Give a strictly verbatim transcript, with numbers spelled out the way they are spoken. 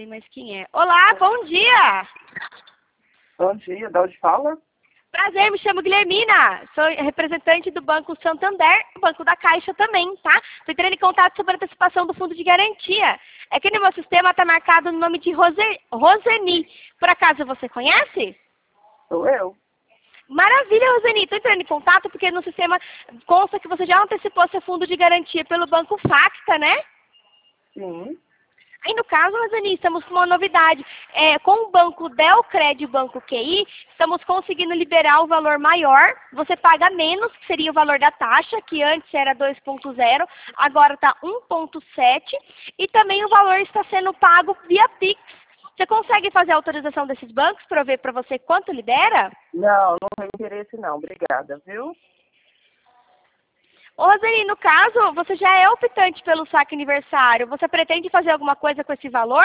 mas quem é? Olá, bom dia! Bom dia, de onde fala? Prazer, me chamo Guilhermina, sou representante do Banco Santander, Banco da Caixa também, tá? Estou entrando em contato sobre a antecipação do fundo de garantia. É que no meu sistema está marcado no nome de Rose... Roseni. Por acaso você conhece? Sou eu. Maravilha, Roseni. Estou entrando em contato porque no sistema consta que você já antecipou seu fundo de garantia pelo Banco Facta, né? Sim. Aí, no caso, Roseni, estamos com uma novidade. É, com o Banco Delcred e o Banco Q I, estamos conseguindo liberar o valor maior. Você paga menos, que seria o valor da taxa, que antes era dois ponto zero, agora está um ponto sete. E também o valor está sendo pago via Pix. Você consegue fazer a autorização desses bancos para eu ver para você quanto libera? Não, não tenho interesse não. Obrigada, viu? Ô, Roseni, no caso, você já é optante pelo saque aniversário. Você pretende fazer alguma coisa com esse valor?